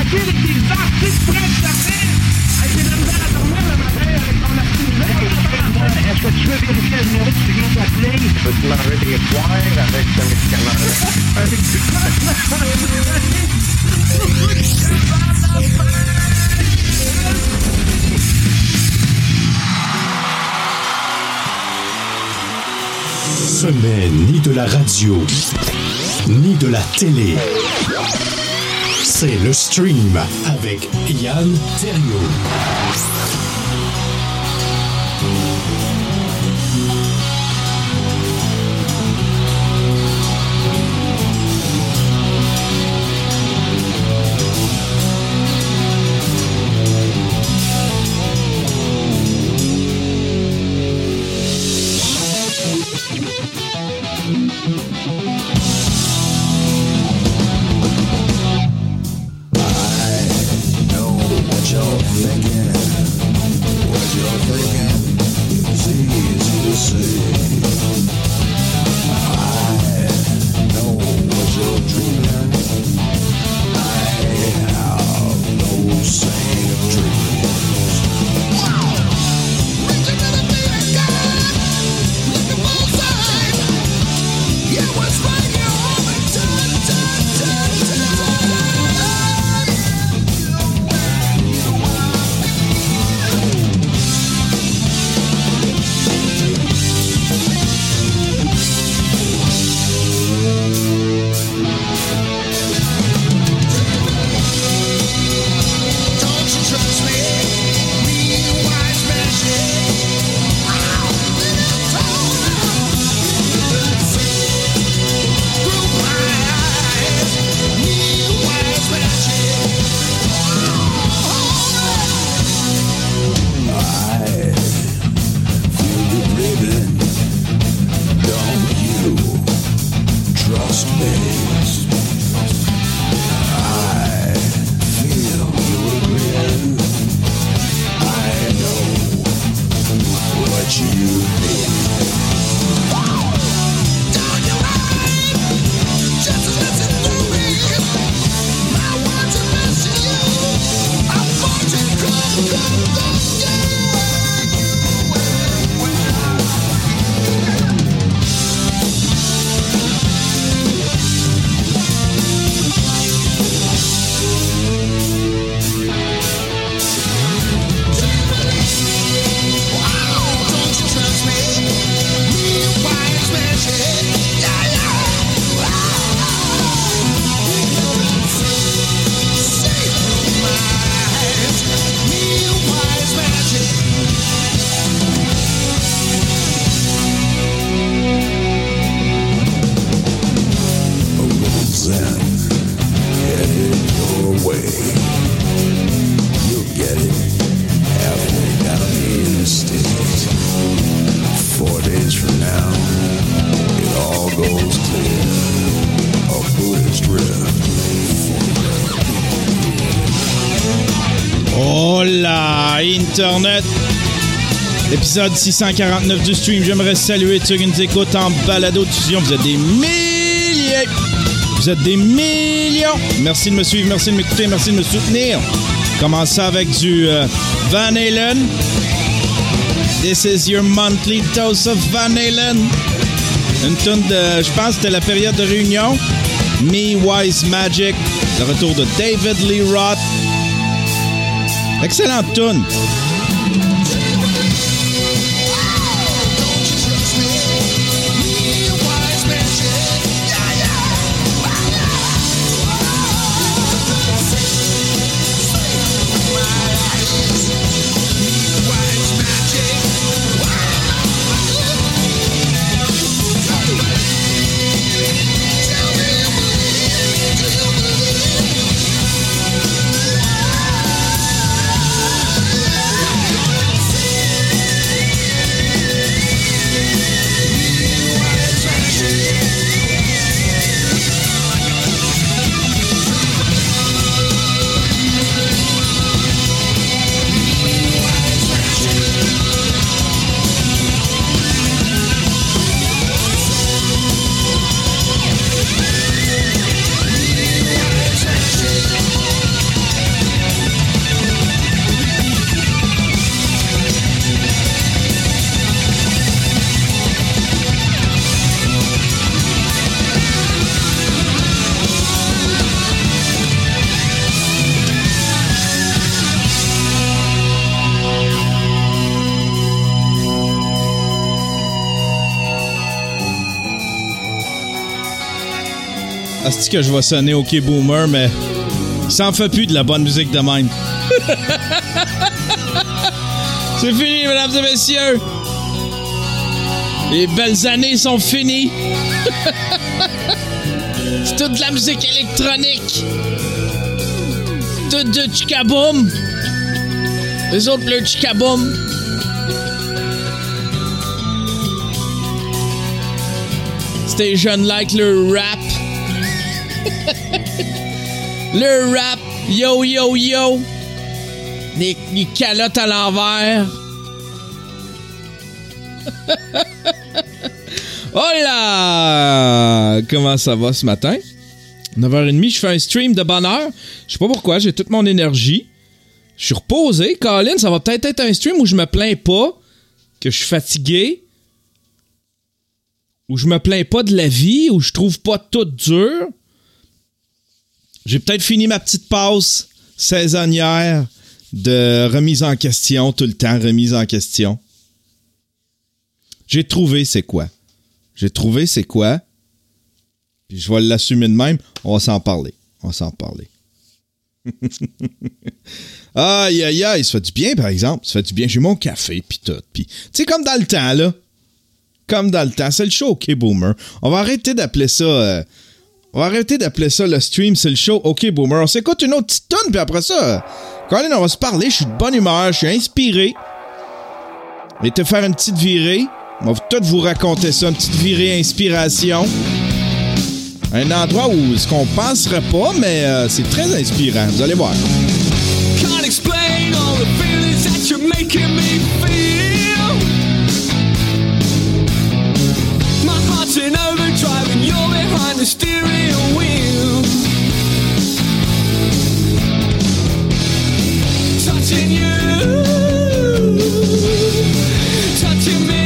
branché avec des artistes prêts de fait. J'ai de la misère à dormir le matin avec ton artiste. Est-ce que tu veux vérifier le numéro que tu viens d'appeler? Peux-tu m'enlever des poires avec ce médicament-là? Ce n'est ni de la radio, ni de la télé. C'est le stream avec Yann Terriot. Internet. Épisode 649 du stream. J'aimerais saluer ceux qui nous écoutent en balado-diffusion. Vous êtes des milliers. Vous êtes des millions. Merci de me suivre, merci de m'écouter, merci de me soutenir. Commence ça avec du Van Halen. This is your monthly dose of Van Halen. Une tune de, je pense que c'était la période de réunion. Me, Wise, Magic. Le retour de David Lee Roth. Excellente tune. Asti que je vais sonner OK Boomer, mais ça en fait plus de la bonne musique de même. C'est fini, mesdames et messieurs. Les belles années sont finies. C'est toute de la musique électronique. Tout de Chicaboom. Les autres, le Chicaboom. C'était jeune like le rap. Le rap. Yo, yo, yo. Les calottes à l'envers. Oh là! Comment ça va ce matin? 9h30, je fais un stream de bonne heure. Je sais pas pourquoi, j'ai toute mon énergie. Je suis reposé. Colin, ça va peut-être être un stream où je me plains pas que je suis fatigué. Où je me plains pas de la vie, où je trouve pas tout dur. J'ai peut-être fini ma petite passe saisonnière de remise en question, tout le temps, remise en question. J'ai trouvé c'est quoi. Puis je vais l'assumer de même. On va s'en parler. Aïe, aïe, aïe, ça fait du bien, par exemple. Ça fait du bien. J'ai mon café, puis tout. Puis, tu sais, comme dans le temps, là. C'est le show OK Boomer. On va arrêter d'appeler ça... le stream, c'est le show OK Boomer. On s'écoute une autre petite tonne, puis après ça... Colin, on va se parler. Je suis de bonne humeur. Je suis inspiré. Je vais te faire une petite virée. On va tout vous raconter ça. Une petite virée inspiration. Un endroit où ce qu'on penserait pas, mais c'est très inspirant. Vous allez voir. Can't explain all the feelings that you're making me feel. My heart's in overdrive and you're behind the steering wheel. Touching you, touching me.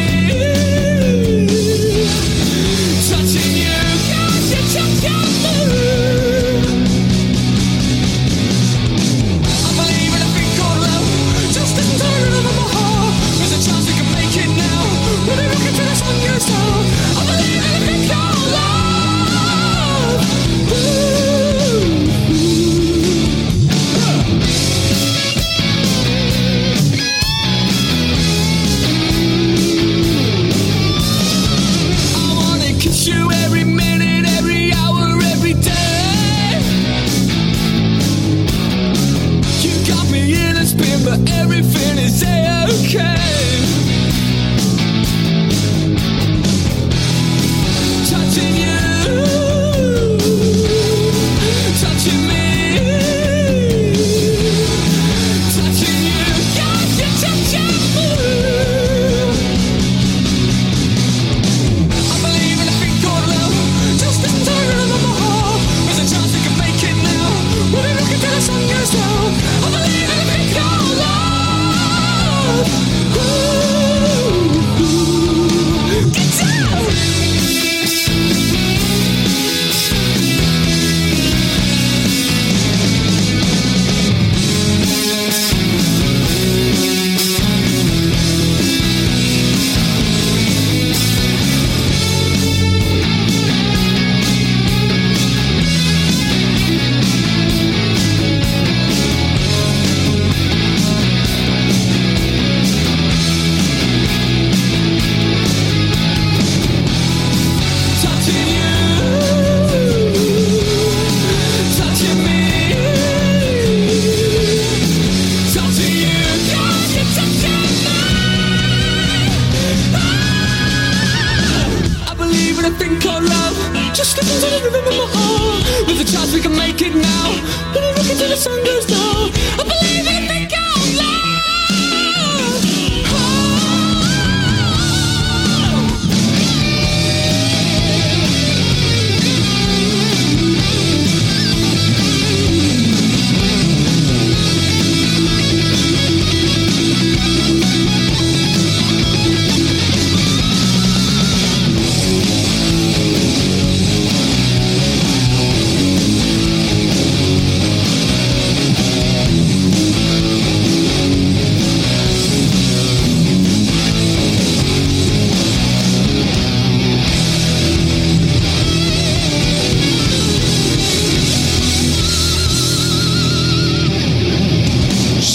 We'll be looking for the sun, your soul. I believe in a big love.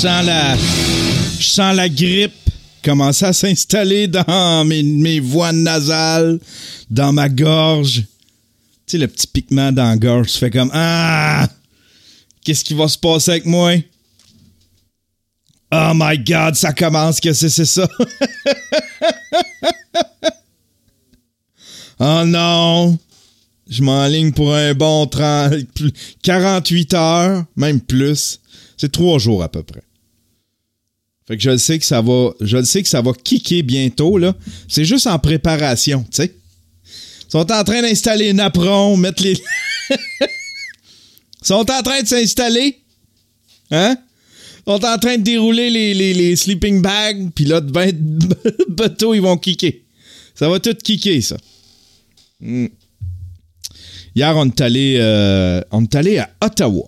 Je sens la grippe commencer à s'installer dans mes voies nasales, dans ma gorge. Tu sais, le petit piquement dans la gorge, tu fais comme « Ah! Qu'est-ce qui va se passer avec moi? » Oh my God, ça commence, qu'est-ce que c'est ça? Oh non! Je m'enligne pour un bon 48 heures, même plus. C'est 3 jours à peu près. Fait que je sais que ça va kicker bientôt, là. C'est juste en préparation, tu sais. Ils sont en train d'installer Napron, mettre les... Ils sont en train de s'installer. Hein? Ils sont en train de dérouler les sleeping bags, puis là, bientôt, ils vont kicker. Ça va tout kicker, ça. Hier, on est allé à Ottawa.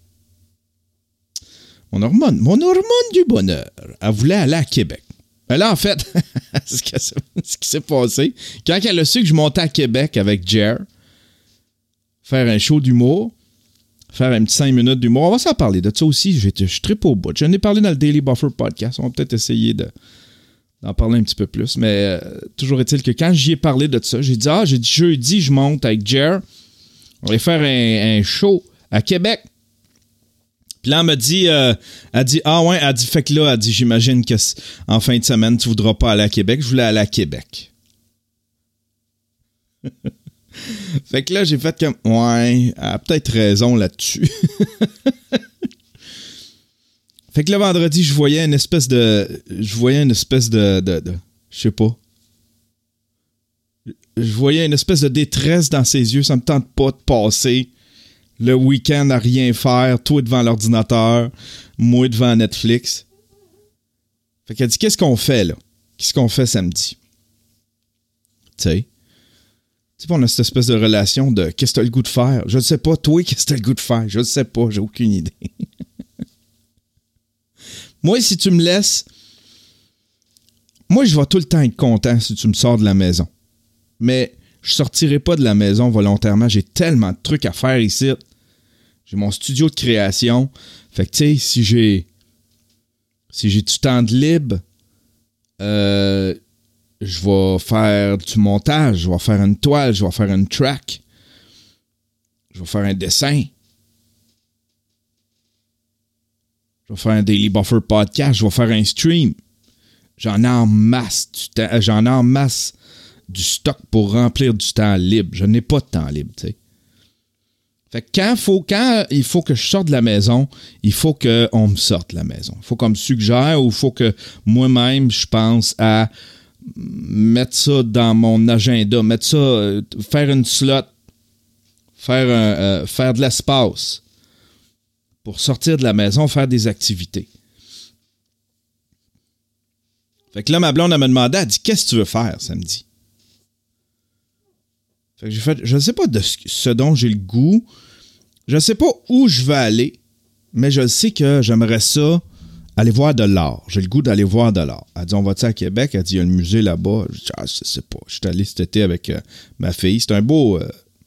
Mon hormone du bonheur, elle voulait aller à Québec. Mais là, en fait, ce qui s'est passé, quand elle a su que je montais à Québec avec Jer, faire un show d'humour, faire un petit 5 minutes d'humour, on va s'en parler de ça aussi, je trippe au bout. J'en ai parlé dans le Daily Buffer podcast, on va peut-être essayer d'en parler un petit peu plus, mais toujours est-il que quand j'y ai parlé de ça, j'ai dit jeudi, je monte avec Jer, on va faire un show à Québec. Puis là, elle dit, fait que là, j'imagine qu'en fin de semaine, tu voudras pas aller à Québec. Je voulais aller à Québec. Fait que là, j'ai fait comme, ouais, elle a peut-être raison là-dessus. Fait que le vendredi, je voyais une espèce de, je sais pas. Je voyais une espèce de détresse dans ses yeux. Ça me tente pas de passer le week-end à rien faire, toi devant l'ordinateur, moi devant Netflix. Fait qu'elle dit, qu'est-ce qu'on fait, là? Qu'est-ce qu'on fait samedi? Tu sais, on a cette espèce de relation de qu'est-ce que t'as le goût de faire? Je ne sais pas. Toi, qu'est-ce que t'as le goût de faire? Je ne sais pas. J'ai aucune idée. Moi, si tu me laisses, moi, je vais tout le temps être content si tu me sors de la maison. Mais je sortirai pas de la maison volontairement. J'ai tellement de trucs à faire ici. J'ai mon studio de création. Fait que, tu sais, si j'ai du temps de libre, je vais faire du montage, je vais faire une toile, je vais faire une track, je vais faire un dessin, je vais faire un Daily Buffer podcast, je vais faire un stream. J'en ai en masse du stock pour remplir du temps libre. Je n'ai pas de temps libre, tu sais. Fait que quand il faut que je sorte de la maison, il faut qu'on me sorte de la maison. Il faut qu'on me suggère ou il faut que moi-même, je pense à mettre ça dans mon agenda, mettre ça, faire une slot, faire de l'espace pour sortir de la maison, faire des activités. Fait que là, ma blonde, elle m'a demandé, elle dit, qu'est-ce que tu veux faire samedi? Fait que j'ai fait, je ne sais pas de ce dont j'ai le goût. Je ne sais pas où je vais aller, mais je sais que j'aimerais ça aller voir de l'art. J'ai le goût d'aller voir de l'art. Elle dit, on va-tu à Québec? Elle dit, il y a le musée là-bas. Je dis, je sais pas. Je suis allé cet été avec ma fille. C'est un beau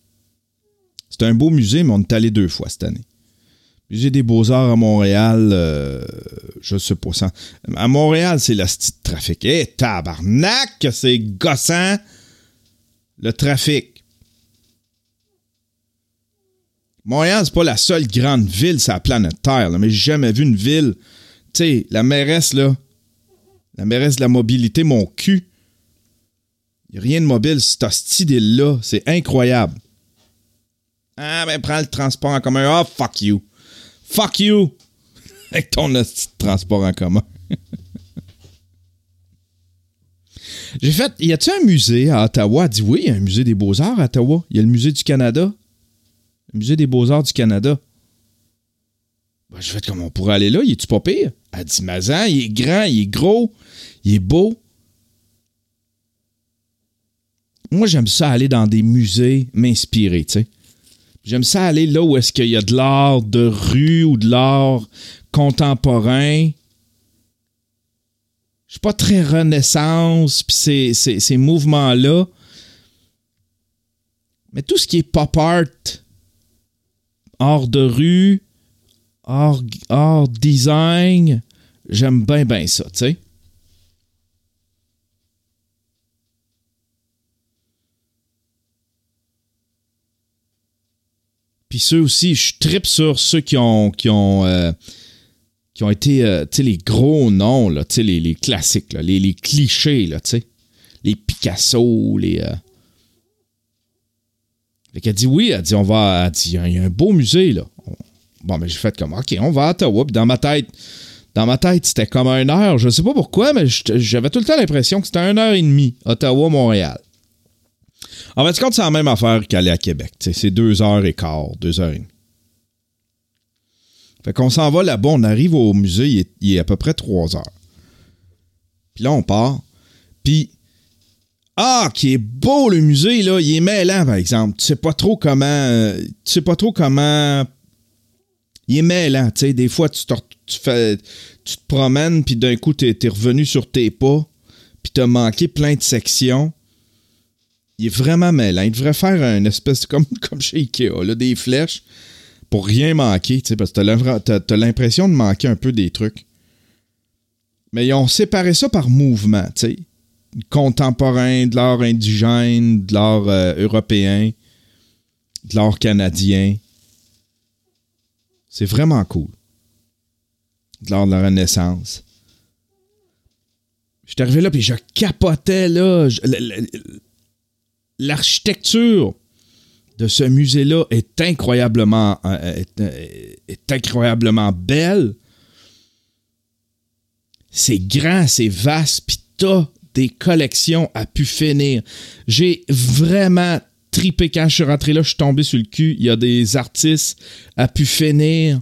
musée, mais on est allé 2 fois cette année. Musée des Beaux-Arts à Montréal, je sais pas. À Montréal, c'est la petite trafic. Tabarnak, que c'est gossant, le trafic. Montréal, c'est pas la seule grande ville sur la planète Terre, là, mais j'ai jamais vu une ville. Tu sais, la mairesse de la mobilité, mon cul. Il n'y a rien de mobile, cette hostie d'île-là. C'est incroyable. Ah, ben, prends le transport en commun. Ah, fuck you. Fuck you! Avec ton hostie de transport en commun. J'ai fait, y a-t-il un musée à Ottawa? Elle dit oui, il y a un musée des Beaux-Arts à Ottawa. Il y a le musée du Canada. Le musée des Beaux-Arts du Canada. Ben, j'ai fait comme on pourrait aller là, il est-tu pas pire? Elle dit, Mazan, il est grand, il est gros, il est beau. Moi, j'aime ça aller dans des musées, m'inspirer, tu sais. J'aime ça aller là où est-ce qu'il y a de l'art de rue ou de l'art contemporain. Je suis pas très Renaissance, puis ces mouvements-là. Mais tout ce qui est pop art, art de rue, art design, J'aime bien ça, tu sais. Puis ceux aussi, je trippe sur ceux qui ont été, tu sais, les gros noms, là, tu sais, les classiques, là, les clichés, là, tu sais. Les Picasso, les... Fait qu'elle dit oui, elle dit, il y a un beau musée, là. Bon, mais j'ai fait comme, OK, on va à Ottawa. Puis dans ma tête, c'était comme 1 heure. Je sais pas pourquoi, mais j'avais tout le temps l'impression que c'était 1h30, Ottawa-Montréal. En fait, c'est la même affaire qu'aller à Québec. T'sais, c'est 2h15, 2h30. Fait qu'on s'en va là-bas, on arrive au musée, il est à peu près 3h. Puis là, on part. Puis, qui est beau le musée, là. Il est mêlant, par exemple. Tu sais pas trop comment... Il est mêlant, tu sais. Des fois, tu te promènes, puis d'un coup, t'es revenu sur tes pas, puis t'as manqué plein de sections. Il est vraiment mêlant. Il devrait faire une espèce comme chez Ikea, là, des flèches pour rien manquer, tu sais, parce que t'as l'impression de manquer un peu des trucs. Mais ils ont séparé ça par mouvement, tu sais. Contemporain, de l'art indigène, de l'art européen, de l'art canadien. C'est vraiment cool. De l'art de la Renaissance. J'étais arrivé là, puis je capotais, là. L'architecture de ce musée-là est incroyablement belle. C'est grand, c'est vaste, puis t'as des collections à pu finir. J'ai vraiment tripé quand je suis rentré là, je suis tombé sur le cul. Il y a des artistes à pu finir.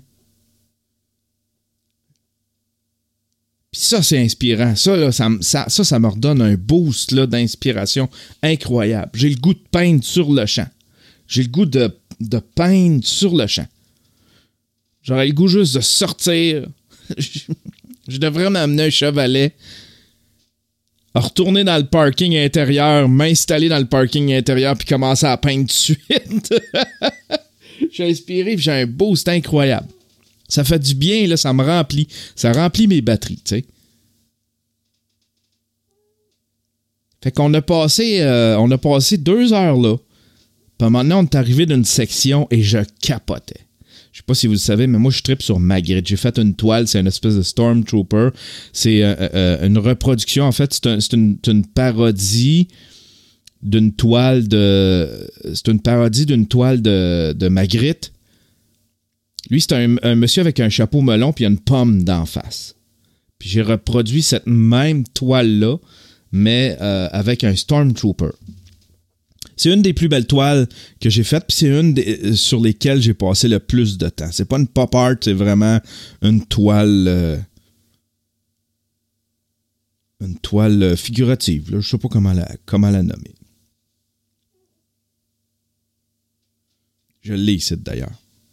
Puis ça, c'est inspirant. Ça, là, ça me redonne un boost là, d'inspiration incroyable. J'ai le goût de peindre sur le champ. J'ai le goût de peindre sur le champ. J'aurais le goût juste de sortir. Je devrais m'amener un chevalet, retourner dans le parking intérieur, m'installer dans le parking intérieur puis commencer à peindre tout de suite. Je suis inspiré et j'ai un boost incroyable. Ça fait du bien, là, ça me remplit. Ça remplit mes batteries, tu sais. Fait qu'on a passé 2 heures là. Puis maintenant, on est arrivé d'une section et je capotais. Je sais pas si vous le savez, mais moi, je trippe sur Magritte. J'ai fait une toile, c'est une espèce de Stormtrooper. C'est une reproduction. En fait, c'est une parodie d'une toile de... C'est une parodie d'une toile de Magritte. Lui, c'est un monsieur avec un chapeau melon puis il y a une pomme d'en face. Puis j'ai reproduit cette même toile-là, mais avec un Stormtrooper. C'est une des plus belles toiles que j'ai faites, puis c'est une sur lesquelles j'ai passé le plus de temps. C'est pas une pop art, c'est vraiment une toile figurative. Là. Je sais pas comment la nommer. Je l'ai ici d'ailleurs.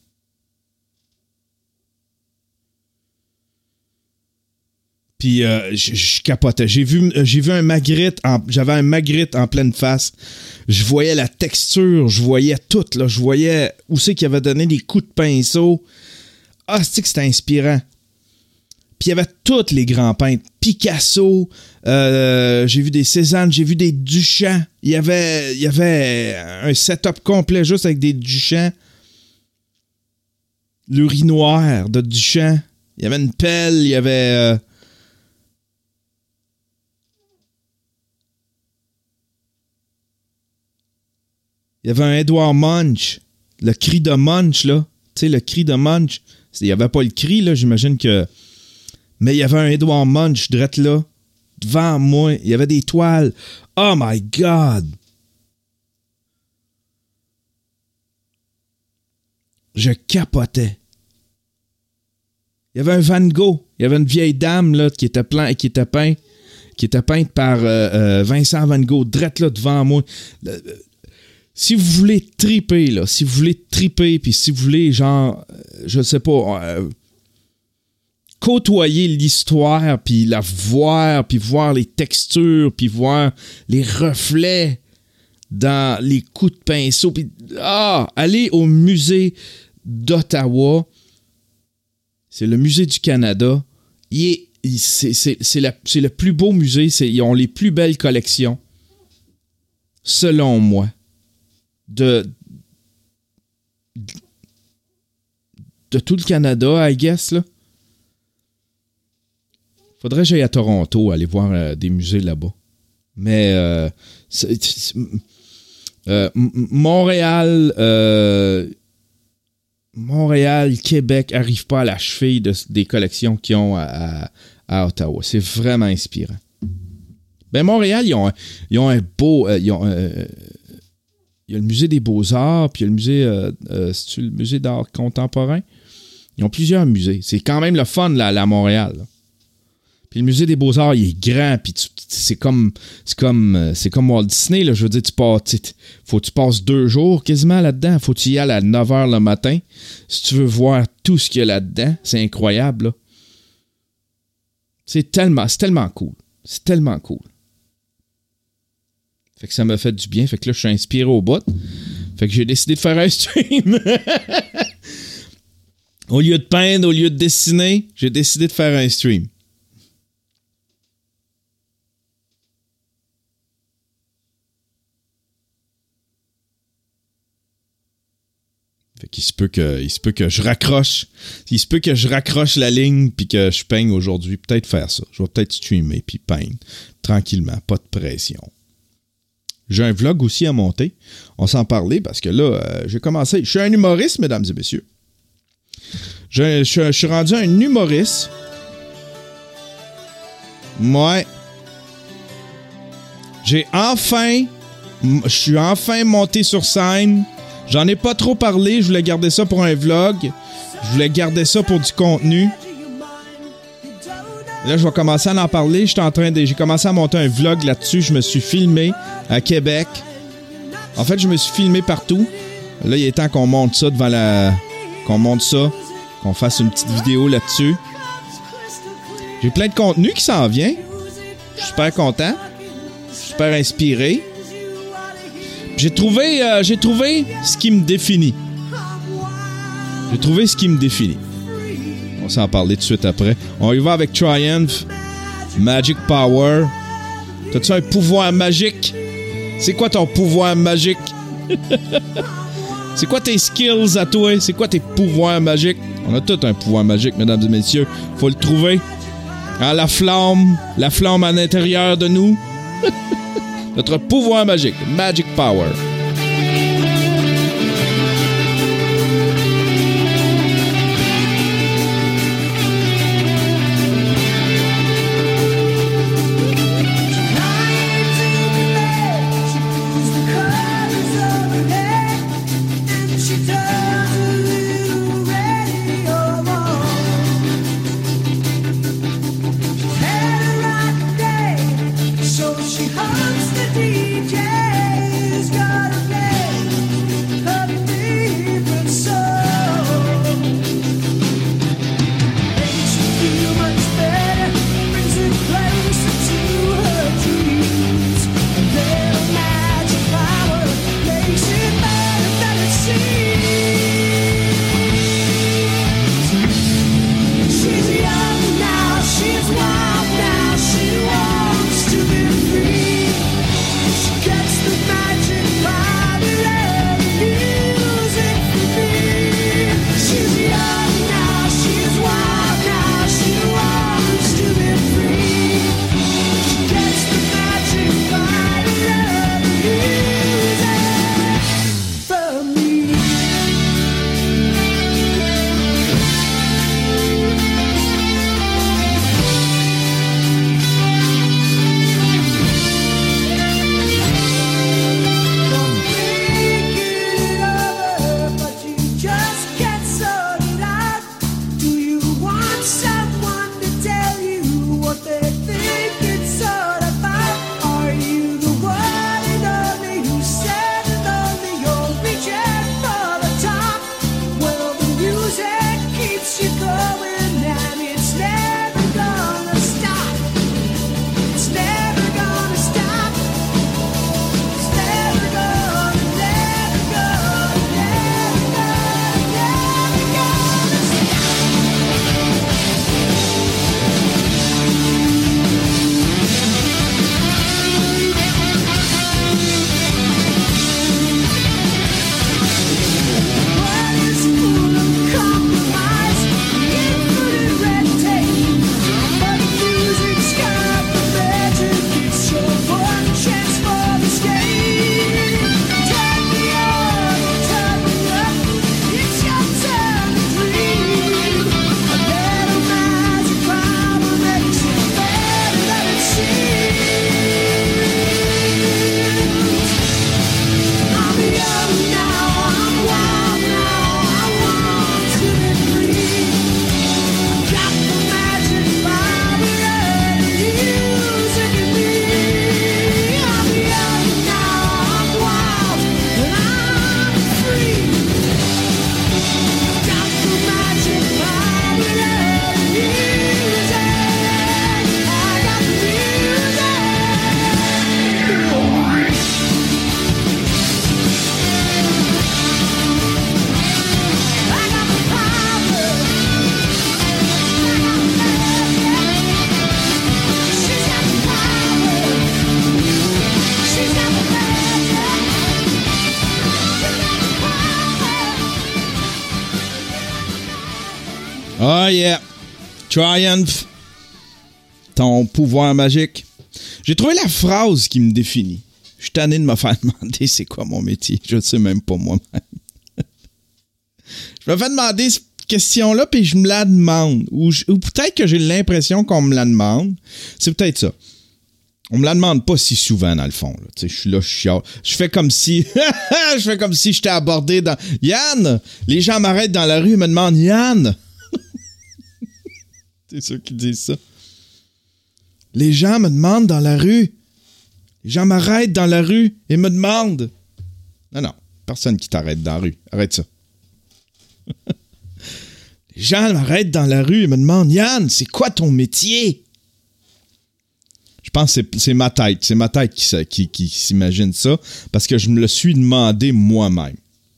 Puis je capotais. J'ai vu un Magritte, j'avais un Magritte en pleine face. Je voyais la texture, je voyais tout. Là. Je voyais où c'est qu'il avait donné des coups de pinceau. C'est que c'était inspirant. Puis il y avait tous les grands peintres. Picasso, j'ai vu des Cézanne, j'ai vu des Duchamp. Il y avait un setup complet juste avec des Duchamp. L'urinoir de Duchamp. Il y avait une pelle, il y avait... Il y avait un Edward Munch, le cri de Munch, là. Tu sais, le cri de Munch. Il n'y avait pas le cri, là, j'imagine que... Mais il y avait un Edward Munch, drette là, devant moi. Il y avait des toiles. Oh my God! Je capotais. Il y avait un Van Gogh. Il y avait une vieille dame, là, qui était peinte par Vincent Van Gogh, drette là, devant moi. Si vous voulez triper, là, puis si vous voulez, genre, je sais pas, côtoyer l'histoire, puis la voir, puis voir les textures, puis voir les reflets dans les coups de pinceau, puis allez au musée d'Ottawa. C'est le musée du Canada. Il est c'est le plus beau musée. Ils ont les plus belles collections, selon moi, de tout le Canada, I guess, là. Faudrait que j'aille à Toronto aller voir des musées là-bas. Mais Montréal, Québec n'arrivent pas à la cheville des collections qu'ils ont à Ottawa. C'est vraiment inspirant. Ben Montréal, ils ont un beau... il y a le musée des Beaux-Arts, puis il y a le musée... c'est-tu le musée d'art contemporain? Ils ont plusieurs musées. C'est quand même le fun là, à Montréal, là. Puis le musée des Beaux-Arts, il est grand, puis c'est comme Walt Disney, là. Je veux dire, faut que tu passes 2 jours quasiment là-dedans. Faut que tu y ailles à 9h le matin. Si tu veux voir tout ce qu'il y a là-dedans, c'est incroyable, là. C'est tellement cool. C'est tellement cool. Fait que ça m'a fait du bien. Fait que là, je suis inspiré au bout. Fait que j'ai décidé de faire un stream. Au lieu de peindre, au lieu de dessiner, j'ai décidé de faire un stream. Fait qu'il se peut que je raccroche. Il se peut que je raccroche la ligne puis que je peigne aujourd'hui. Peut-être faire ça. Je vais peut-être streamer puis peindre. Tranquillement. Pas de pression. J'ai un vlog aussi à monter. On s'en parlait parce que là, j'ai commencé. Je suis un humoriste, mesdames et messieurs. Je suis rendu un humoriste. Ouais. Je suis enfin monté sur scène. J'en ai pas trop parlé. Je voulais garder ça pour un vlog. Je voulais garder ça pour du contenu. Là, je vais commencer à en parler. J'ai commencé à monter un vlog là-dessus. Je me suis filmé à Québec. En fait, je me suis filmé partout. Là, il est temps qu'on monte ça qu'on monte ça. Qu'on fasse une petite vidéo là-dessus. J'ai plein de contenu qui s'en vient. Je suis super content. Super inspiré. J'ai trouvé ce qui me définit. On va s'en parler tout de suite après. On y va avec Triumph. Magic Power. T'as-tu un pouvoir magique? C'est quoi ton pouvoir magique? C'est quoi tes skills à toi? C'est quoi tes pouvoirs magiques? On a tous un pouvoir magique, mesdames et messieurs. Faut le trouver. Hein, la flamme à l'intérieur de nous. Notre pouvoir magique. Magic Power. She hugs the DJ's got Oh yeah! Triumph! Ton pouvoir magique. J'ai trouvé la phrase qui me définit. Je suis tanné de me faire demander c'est quoi mon métier. Je ne sais même pas moi-même. Je me fais demander cette question-là, puis je me la demande. Ou peut-être que j'ai l'impression qu'on me la demande. C'est peut-être ça. On me la demande pas si souvent, dans le fond. Je suis là, je chiale. Je fais comme si... je fais comme si j'étais abordé dans... Yann! Les gens m'arrêtent dans la rue et me demandent « Yann! » C'est ceux qui disent ça. Les gens me demandent dans la rue. Les gens m'arrêtent dans la rue et me demandent. Non, personne qui t'arrête dans la rue. Arrête ça. Les gens m'arrêtent dans la rue et me demandent, Yann, c'est quoi ton métier? Je pense que c'est ma tête. C'est ma tête qui s'imagine ça parce que je me le suis demandé moi-même.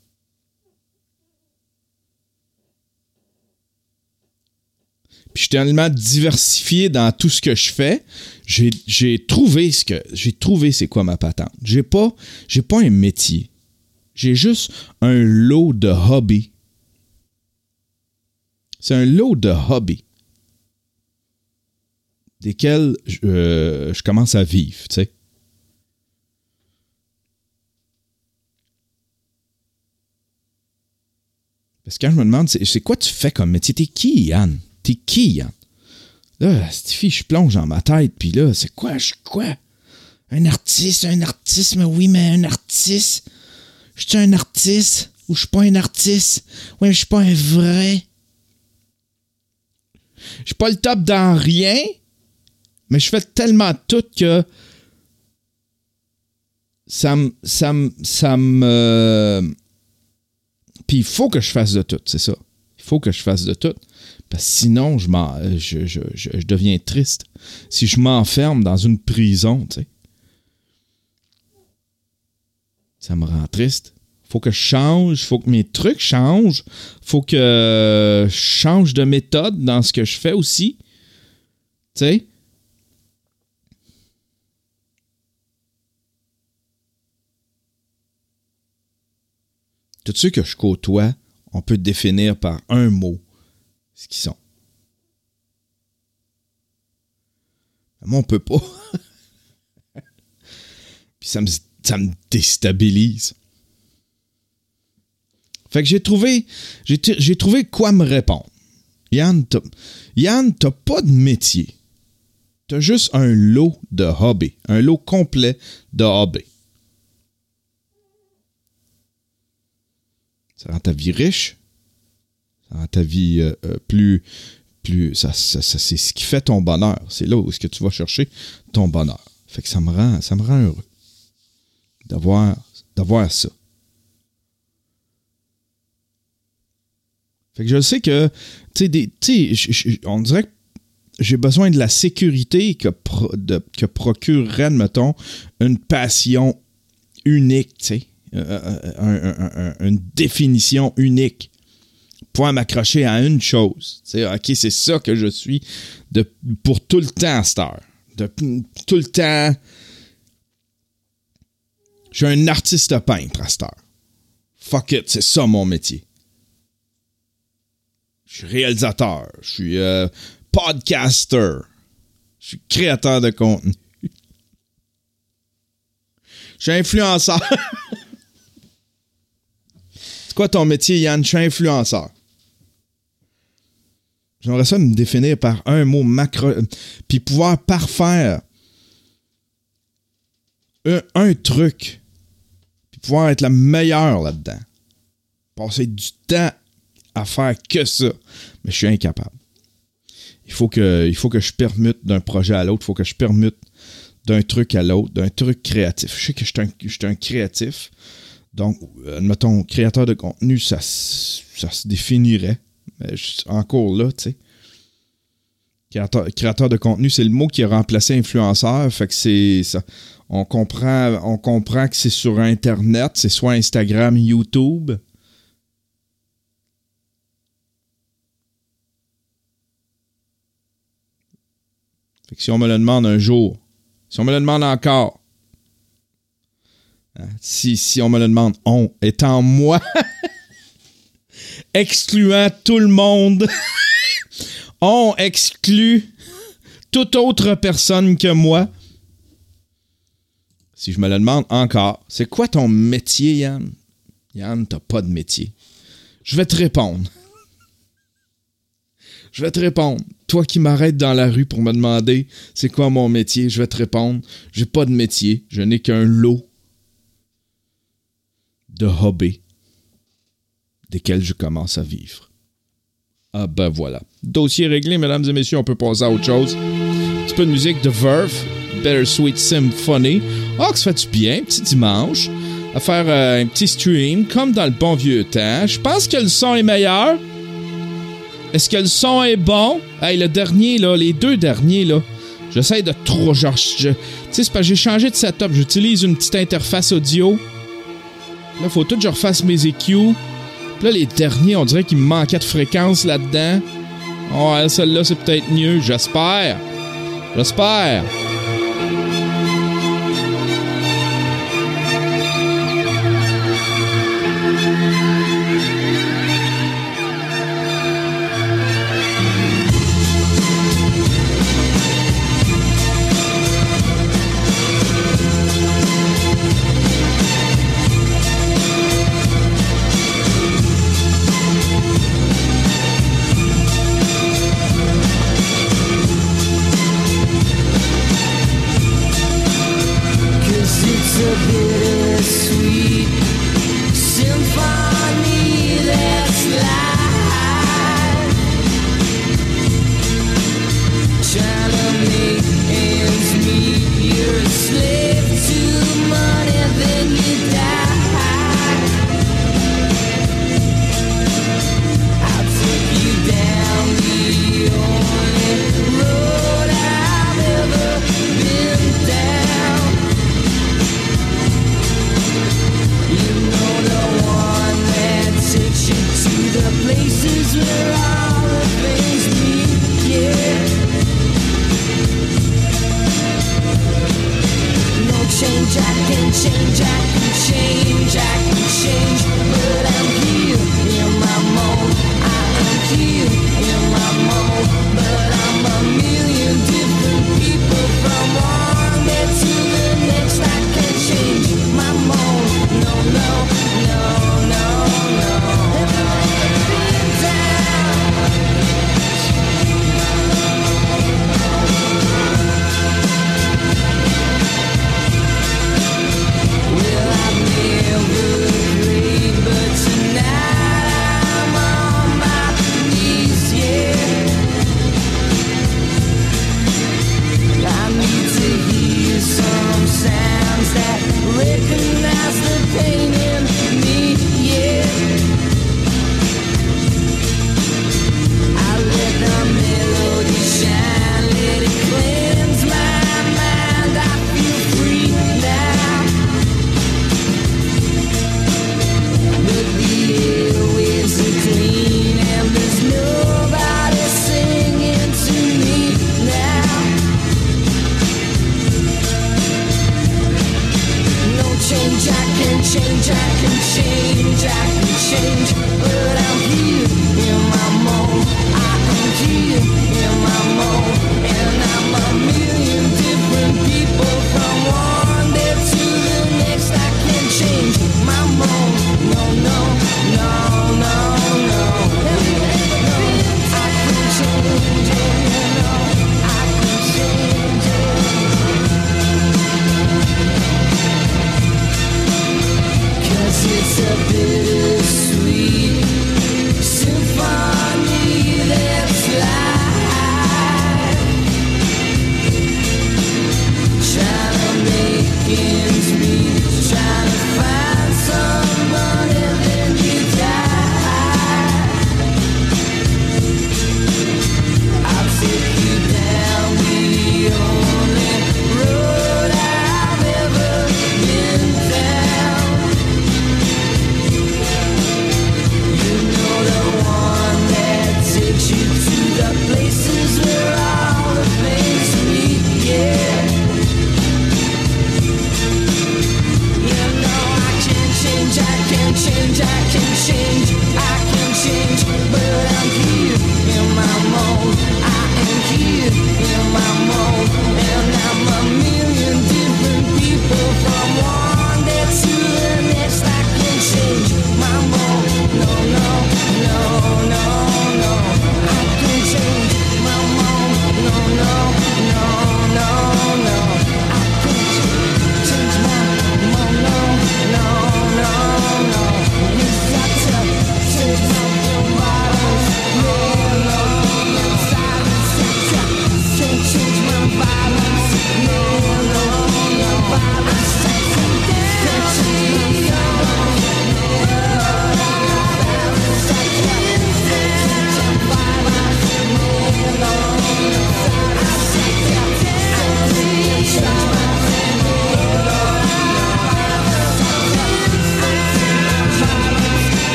Puis je suis tellement diversifié dans tout ce que je fais, j'ai trouvé c'est quoi ma patente. J'ai pas un métier. J'ai juste un lot de hobbies. C'est un lot de hobbies desquels je commence à vivre, tu sais. Parce que quand je me demande, c'est quoi tu fais comme métier? T'es qui, Yann? T'es qui, Yann? Là, cette fille, je plonge dans ma tête, puis là, c'est quoi? Je suis quoi? Un artiste, mais oui, mais un artiste. Je suis un artiste ou je suis pas un artiste? Oui, mais je suis pas un vrai. Je suis pas le top dans rien, mais je fais tellement tout que ça me... Puis il faut que je fasse de tout, c'est ça. Il faut que je fasse de tout. Parce que sinon, je deviens triste. Si je m'enferme dans une prison, tu sais, ça me rend triste. Faut que je change, faut que mes trucs changent, faut que je change de méthode dans ce que je fais aussi. Tu sais? Tous ceux que je côtoie, on peut définir par un mot ce qu'ils sont. Moi, on peut pas. Puis ça me déstabilise. Fait que j'ai trouvé quoi me répondre. Yann, t'as pas de métier. T'as juste un lot de hobby. Un lot complet de hobby. Ça rend ta vie riche. Ça rend ta vie plus ça, c'est ce qui fait ton bonheur. C'est là où est-ce que tu vas chercher ton bonheur. Fait que ça me rend heureux d'avoir ça. Fait que je sais que on dirait que j'ai besoin de la sécurité que procurerait, mettons, une passion unique, tu sais, une définition unique. Pouvoir m'accrocher à une chose. Tu sais, OK, c'est ça que je suis pour tout le temps à cette heure. Tout le temps. Je suis un artiste peintre à cette heure. Fuck it, c'est ça mon métier. Je suis réalisateur. Je suis podcaster. Je suis créateur de contenu. Je suis influenceur. C'est quoi ton métier, Yann? Je suis influenceur. J'aimerais ça me définir par un mot macro, puis pouvoir parfaire un truc, puis pouvoir être la meilleure là-dedans. Passer du temps à faire que ça. Mais je suis incapable. Il faut que je permute d'un projet à l'autre. Il faut que je permute d'un truc à l'autre, d'un truc créatif. Je sais que je suis un créatif. Donc, admettons, créateur de contenu, ça se définirait. Mais encore là, tu sais. Créateur de contenu, c'est le mot qui a remplacé influenceur. Fait que c'est ça. On comprend que c'est sur Internet. C'est soit Instagram, YouTube. Fait que si on me le demande un jour, si on me le demande encore, si on me le demande, on étant moi, excluant tout le monde, On exclut toute autre personne que moi. Si je me le demande encore, c'est quoi ton métier, Yann? Yann, t'as pas de métier. Je vais te répondre. Je vais te répondre. Toi qui m'arrêtes dans la rue pour me demander c'est quoi mon métier, je vais te répondre. J'ai pas de métier. Je n'ai qu'un lot de hobbies desquels je commence à vivre. Ah ben voilà. Dossier réglé, mesdames et messieurs, on peut passer à autre chose. Un petit peu de musique de Verve, Bittersweet Symphony. Ah, que ça fait du bien, petit dimanche, à faire un petit stream, comme dans le bon vieux temps. Je pense que le son est meilleur. Est-ce que le son est bon? Hey, le dernier, là, les deux derniers, là, j'essaie de trop... Genre, tu sais, c'est parce que j'ai changé de setup. J'utilise une petite interface audio. Là, faut tout que je refasse mes EQ. Puis là, les derniers, on dirait qu'il me manquait de fréquence là-dedans. Ouais, celle-là, c'est peut-être mieux. J'espère. J'espère.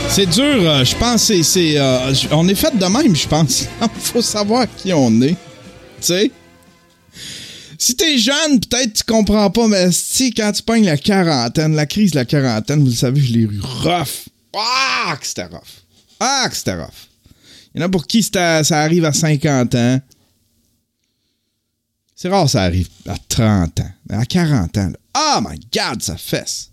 C'est dur, je pense. On est fait de même, je pense. Il faut savoir qui on est. Tu sais? Si t'es jeune, peut-être tu comprends pas, mais si quand tu pognes la quarantaine, la crise de la quarantaine, vous le savez, je l'ai eu rough. Ah, que c'était rough. Ah, que c'était rough. Il y en a pour qui ça arrive à 50 ans. C'est rare ça arrive à 30 ans. Mais à 40 ans, là, oh my God, ça fesse.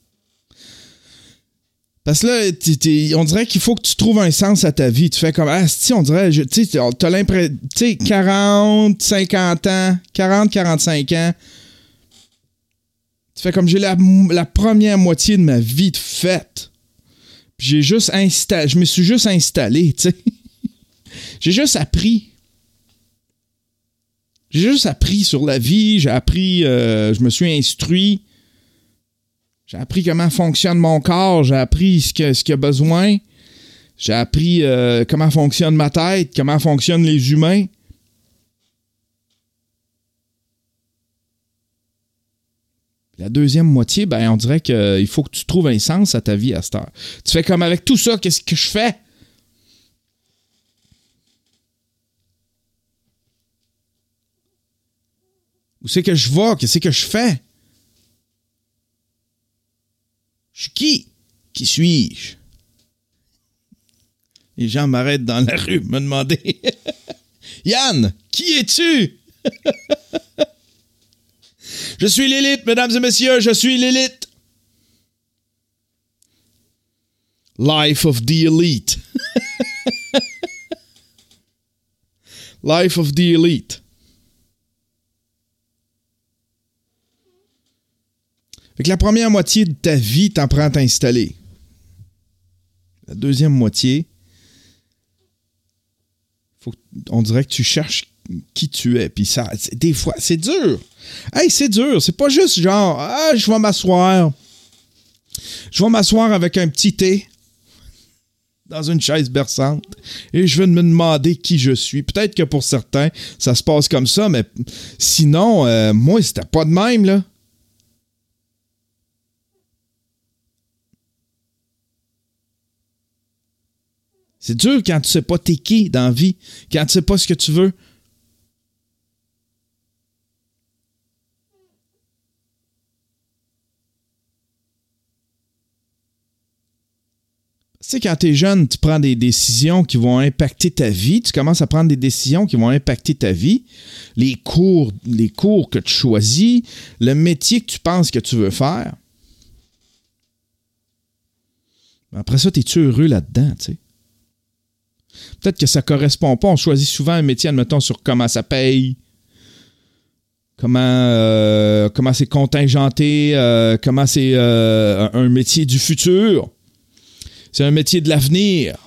Parce que là, on dirait qu'il faut que tu trouves un sens à ta vie. Tu fais comme, on dirait, tu sais, t'as l'impression, tu sais, 40, 50 ans, 40, 45 ans. Tu fais comme, j'ai la première moitié de ma vie de faite. Puis je me suis juste installé, tu sais. J'ai juste appris. J'ai juste appris sur la vie. J'ai appris, je me suis instruit. J'ai appris comment fonctionne mon corps. J'ai appris ce qu'il y a besoin. J'ai appris comment fonctionne ma tête, comment fonctionnent les humains. La deuxième moitié, ben, on dirait qu'il faut que tu trouves un sens à ta vie à cette heure. Tu fais comme avec tout ça, qu'est-ce que je fais? Où c'est que je vais? Qu'est-ce que je fais? Je suis qui? Qui suis-je? Les gens m'arrêtent dans la rue me demander Yann, qui es-tu? Je suis l'élite, mesdames et messieurs, je suis l'élite. Life of the elite. Life of the elite. Fait que la première moitié de ta vie, t'en prends à t'installer. La deuxième moitié, on dirait que tu cherches qui tu es. Puis ça, des fois, c'est dur. Hey, c'est dur. C'est pas juste genre, je vais m'asseoir. Je vais m'asseoir avec un petit thé dans une chaise berçante et je vais me demander qui je suis. Peut-être que pour certains, ça se passe comme ça, mais sinon, moi, c'était pas de même, là. C'est dur quand tu sais pas t'es qui dans la vie, quand tu sais pas ce que tu veux. Tu sais, quand t'es jeune, tu prends des décisions qui vont impacter ta vie. Tu commences à prendre des décisions qui vont impacter ta vie. Les cours que tu choisis, le métier que tu penses que tu veux faire. Après ça, t'es-tu heureux là-dedans, tu sais? Peut-être que ça ne correspond pas. On choisit souvent un métier, admettons, sur comment ça paye, comment c'est contingenté, comment c'est un métier du futur. C'est un métier de l'avenir.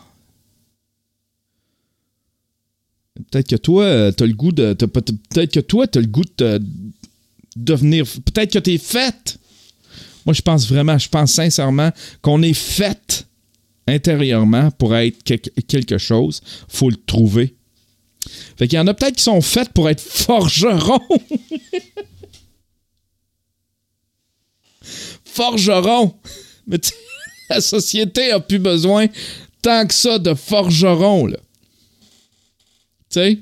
Peut-être que toi, tu as le goût de... Peut-être que toi, tu as le goût de devenir... Peut-être que tu es faite. Moi, je pense sincèrement qu'on est faite intérieurement pour être quelque chose. Il faut le trouver. Fait qu'il y en a peut-être qui sont faites pour être forgerons. Forgerons. Mais la société a plus besoin tant que ça de forgerons, là. Tu sais?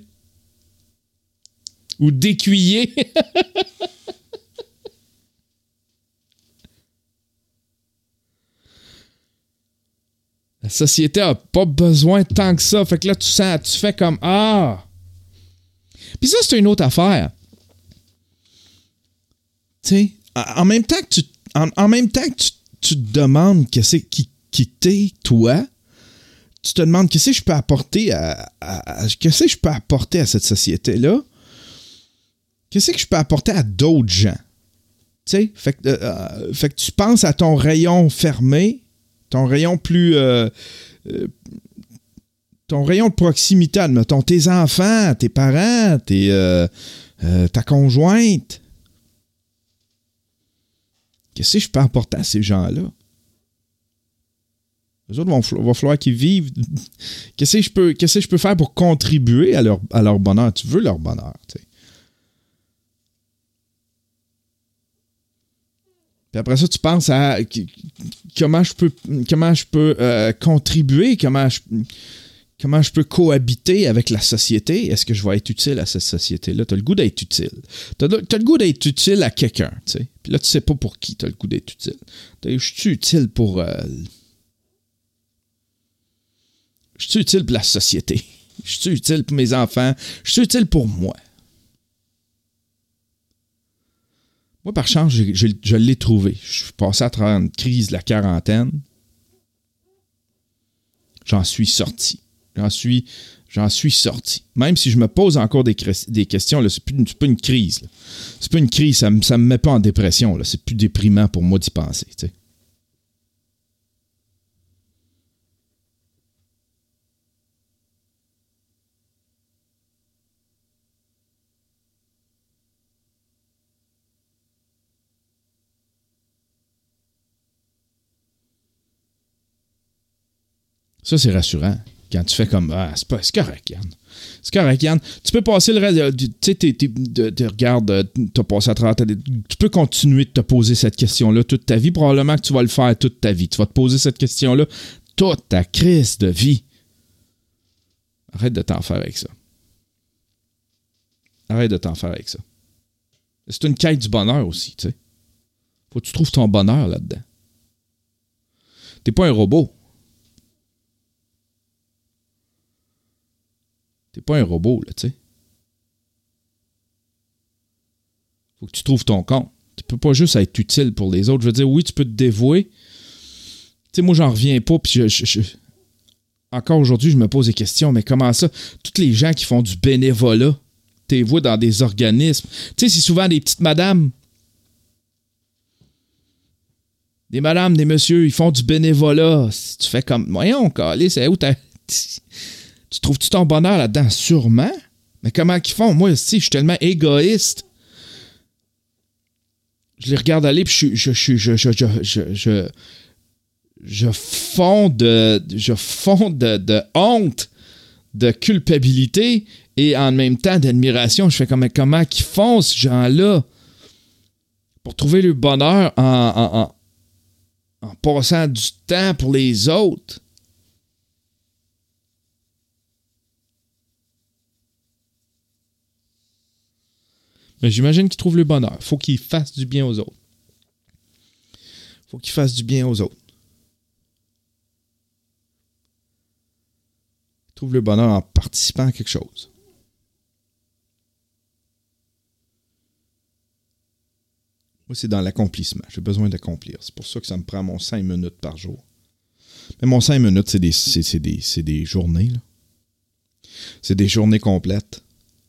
Ou d'écuyers. La société a pas besoin tant que ça. Fait que là, tu fais comme Puis ça, c'est une autre affaire. Tu sais, en même temps que tu te demandes qui t'es, toi, tu te demandes qu'est-ce que je peux apporter qu'est-ce que je peux apporter à cette société-là? Qu'est-ce que je peux apporter à d'autres gens? Tu sais, fait que tu penses à ton rayon fermé, ton rayon plus... ton rayon de proximité, admettons, tes enfants, tes parents, ta conjointe. Qu'est-ce que je peux apporter à ces gens-là? Les autres va falloir qu'ils vivent. Qu'est-ce que je peux faire pour contribuer à leur bonheur? Tu veux leur bonheur, tu sais. Puis après ça, tu penses à comment je peux contribuer, comment je peux cohabiter avec la société. Est-ce que je vais être utile à cette société-là? Tu as le goût d'être utile. Tu as le goût d'être utile à quelqu'un, tu sais. Puis là, tu sais pas pour qui tu as le goût d'être utile. Je suis utile pour... je suis utile pour la société. Je suis utile pour mes enfants. Je suis utile pour moi. Moi, par chance, je l'ai trouvé. Je suis passé à travers une crise de la quarantaine. J'en suis sorti. J'en suis sorti. Même si je me pose encore des questions, là, c'est pas une crise. Là. C'est pas une crise, ça me met pas en dépression. Là. C'est plus déprimant pour moi d'y penser. T'sais. Ça, c'est rassurant. Quand tu fais comme, c'est correct, Yann. C'est correct, Yann. Tu peux passer le reste, tu sais, regarde, tu as passé à travers tu peux continuer de te poser cette question-là toute ta vie. Probablement que tu vas le faire toute ta vie. Tu vas te poser cette question-là toute ta crise de vie. Arrête de t'en faire avec ça. Arrête de t'en faire avec ça. C'est une quête du bonheur aussi, tu sais. Faut que tu trouves ton bonheur là-dedans. T'es pas un robot. T'es pas un robot, là, tu sais. Faut que tu trouves ton compte. Tu peux pas juste être utile pour les autres. Je veux dire, oui, tu peux te dévouer. Tu sais, moi, j'en reviens pas, puis encore aujourd'hui, je me pose des questions, mais comment ça? Toutes les gens qui font du bénévolat, t'es voué dans des organismes. Tu sais, c'est souvent des petites madames. Des madames, des messieurs, ils font du bénévolat. Si tu fais comme, voyons, calé, c'est où t'as... Tu trouves-tu ton bonheur là-dedans? Sûrement. Mais comment qu'ils font? Moi, aussi, je suis tellement égoïste. Je les regarde aller, puis je fonds de honte, de culpabilité et en même temps d'admiration. Je fais comme, comment qu'ils font, ces gens-là, pour trouver le bonheur en passant du temps pour les autres? Mais j'imagine qu'ils trouvent le bonheur. Il faut qu'ils fassent du bien aux autres. Il faut qu'ils fassent du bien aux autres. Ils trouvent le bonheur en participant à quelque chose. Moi, c'est dans l'accomplissement. J'ai besoin d'accomplir. C'est pour ça que ça me prend mon 5 minutes par jour. Mais mon 5 minutes, c'est des journées. Là. C'est des journées complètes.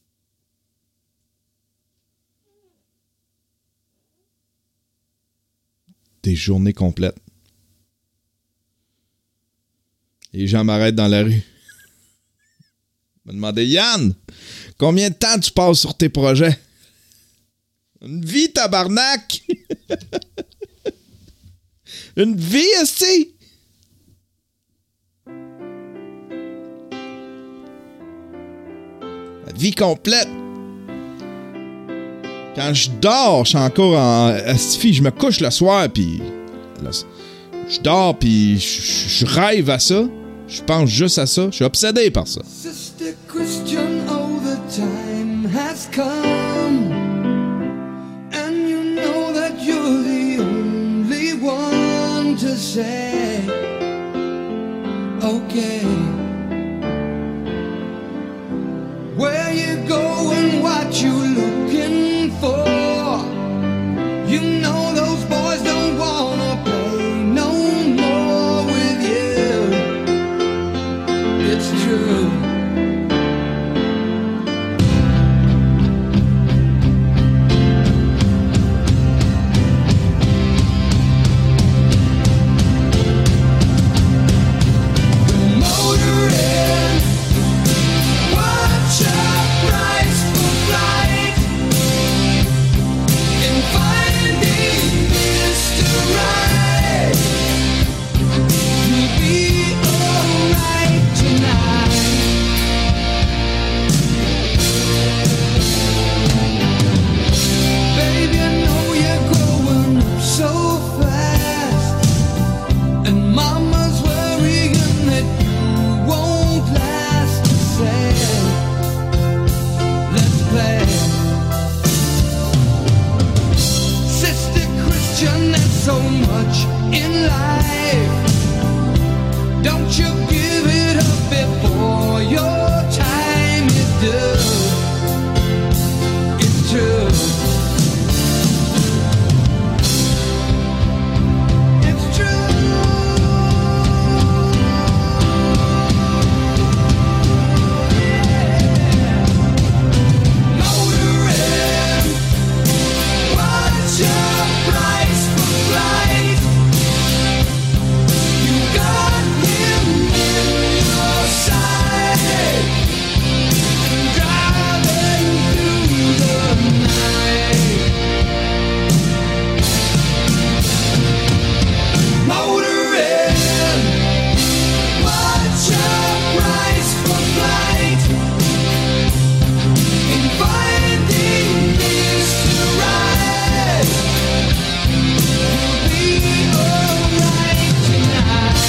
Des journées complètes. Les gens m'arrêtent dans la rue. Ils me demandaient, Yann, combien de temps tu passes sur tes projets? Une vie, tabarnak! Une vie, esti! La vie complète. Quand je dors, je suis encore en astifie. Je me couche le soir, puis je dors, puis je rêve à ça. Je pense juste à ça. Je suis obsédé par ça. Sister Christian, oh, the time has come, and you know that you're the only one to say, okay, where you going, what you looking for? You know those boys don't wanna play no more with you. It's true. so much in life. Don't you give it up before your time is done. It's true. It's true. Motoring, what's your price for flight? You got him in your sight, driving through the night. Motoring, what's your price for flight? In finding Mr. Right, you'll be alright tonight.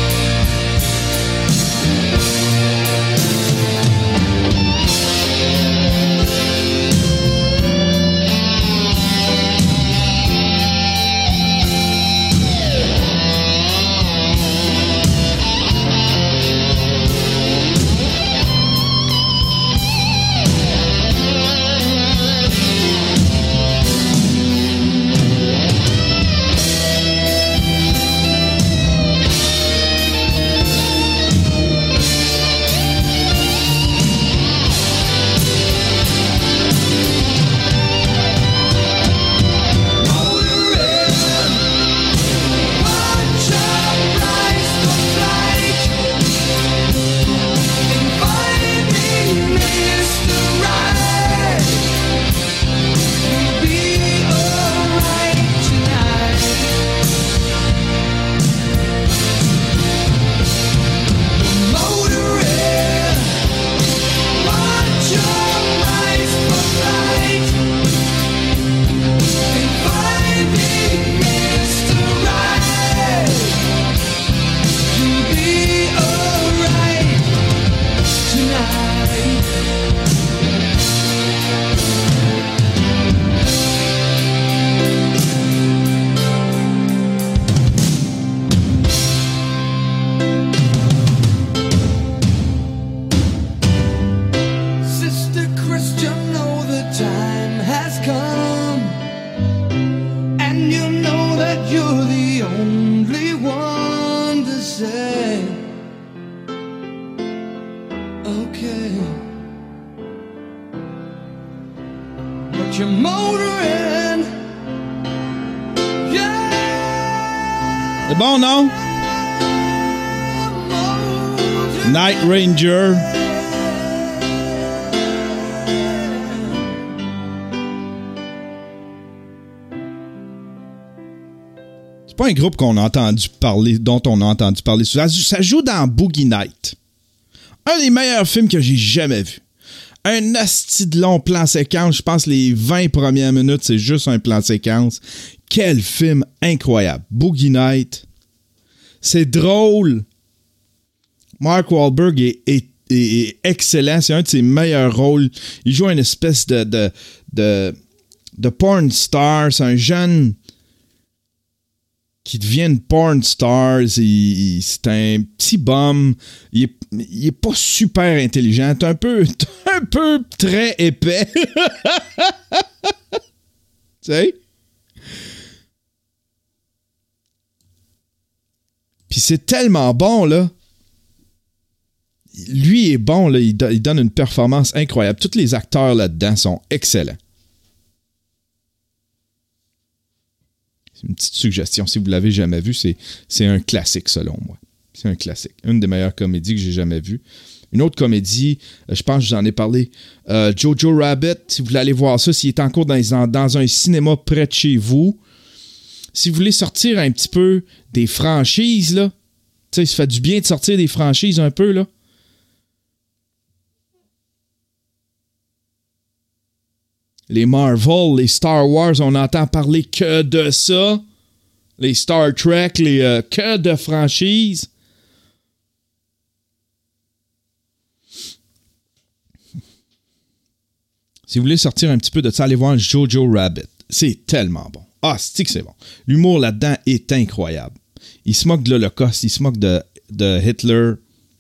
Sister Christian, know the time has come, and you know that you're the only one to say, okay. But you're motoring, yeah. C'est bon, non? Motoring. Night Ranger. C'est pas un groupe qu'on a entendu parler, dont on a entendu parler souvent. Ça joue dans Boogie Night. Un des meilleurs films que j'ai jamais vu. Un asti de long plan séquence. Je pense les 20 premières minutes, c'est juste un plan séquence. Quel film incroyable. Boogie Night. C'est drôle. Mark Wahlberg est excellent. C'est un de ses meilleurs rôles. Il joue une espèce de porn star. C'est un jeune qui devient une porn star. C'est un petit bum. Il est pas super intelligent. Un peu très épais. Tu sais? Puis c'est tellement bon, là. Lui est bon, là. Il donne une performance incroyable. Tous les acteurs là-dedans sont excellents. C'est une petite suggestion. Si vous ne l'avez jamais vu, c'est un classique, selon moi. C'est un classique. Une des meilleures comédies que j'ai jamais vues. Une autre comédie, je pense que je vous en ai parlé, Jojo Rabbit. Si vous voulez aller voir ça, s'il est en cours dans un cinéma près de chez vous, si vous voulez sortir un petit peu des franchises, là, tu sais, ça fait du bien de sortir des franchises un peu, là. Les Marvel, les Star Wars, on n'entend parler que de ça. Les Star Trek, que de franchises. Si vous voulez sortir un petit peu de ça, allez voir Jojo Rabbit. C'est tellement bon. Ah, c'est que c'est bon. L'humour là-dedans est incroyable. Il se moque de l'Holocauste, il se moque de Hitler.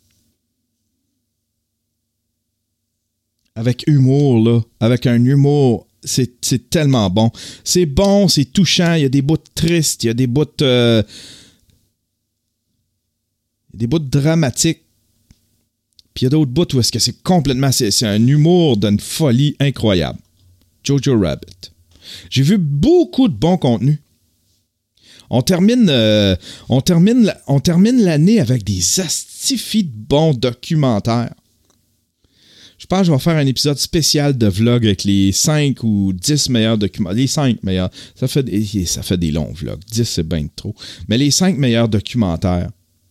Avec humour, là. Avec un humour, c'est tellement bon. C'est bon, c'est touchant, il y a des bouts tristes, il y a des bouts... des bouts dramatiques. Puis il y a d'autres bouts où est-ce que c'est complètement... C'est un humour d'une folie incroyable. Jojo Rabbit. J'ai vu beaucoup de bons contenus. On termine l'année avec des astifis de bons documentaires. Je pense que je vais faire un épisode spécial de vlog avec les 5 ou 10 meilleurs documentaires. Les 5 meilleurs. Ça fait des longs vlogs. 10, c'est bien trop. Mais les 5 meilleurs documentaires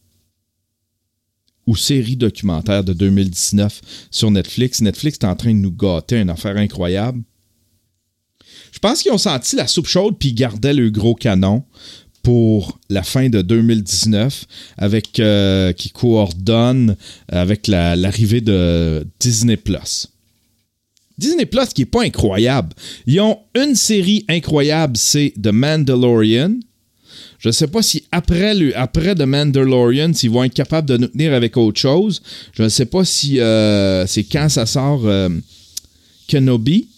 ou séries documentaires de 2019 sur Netflix. Netflix est en train de nous gâter une affaire incroyable. Je pense qu'ils ont senti la soupe chaude puis ils gardaient le gros canon pour la fin de 2019 avec qui coordonne avec l'arrivée de Disney+. Disney+, qui n'est pas incroyable. Ils ont une série incroyable, c'est The Mandalorian. Je ne sais pas si après The Mandalorian, s'ils vont être capables de nous tenir avec autre chose. Je ne sais pas si c'est quand ça sort Kenobi.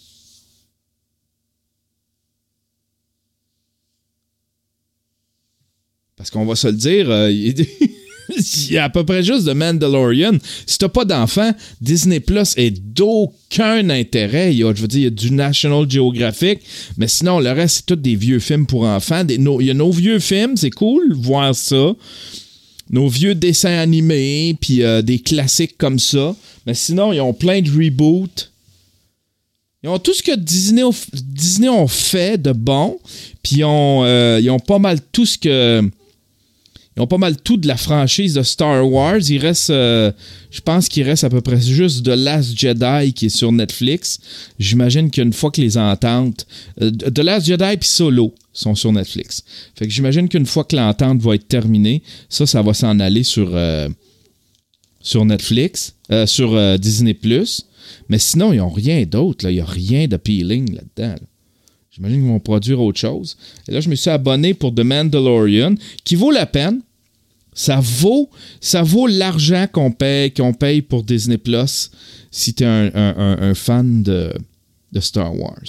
Parce qu'on va se le dire, il y a à peu près juste The Mandalorian. Si t'as pas d'enfant, Disney Plus est d'aucun intérêt. Il y a du National Geographic, mais sinon, le reste, c'est tous des vieux films pour enfants. Il y a nos vieux films, c'est cool voir ça. Nos vieux dessins animés, puis des classiques comme ça. Mais sinon, ils ont plein de reboots. Ils ont tout ce que Disney ont fait de bon, puis ils ont pas mal tout ce que... Ils ont pas mal tout de la franchise de Star Wars. Il reste, je pense qu'il reste à peu près juste The Last Jedi qui est sur Netflix. J'imagine qu'une fois que les ententes... The Last Jedi puis Solo sont sur Netflix. Fait que j'imagine qu'une fois que l'entente va être terminée, ça va s'en aller sur Netflix, sur Disney+. Mais sinon, ils n'ont rien d'autre. Il n'y a rien d'appealing là-dedans. Là. J'imagine qu'ils vont produire autre chose. Et là, je me suis abonné pour The Mandalorian, qui vaut la peine. Ça vaut l'argent qu'on paye pour Disney Plus si tu es un fan de Star Wars.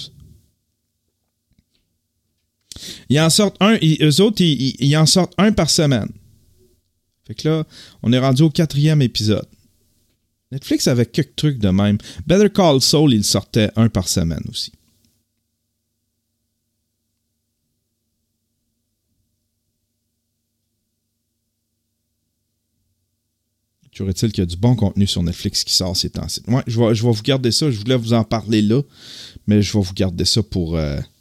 Ils en sortent eux autres, ils en sortent un par semaine. Fait que là, on est rendu au 4e épisode. Netflix avait quelques trucs de même. Better Call Saul, il sortait un par semaine aussi. Toujours est-il qu'il y a du bon contenu sur Netflix qui sort ces temps-ci. Ouais, je vais vous garder ça. Je voulais vous en parler là, mais je vais vous garder ça pour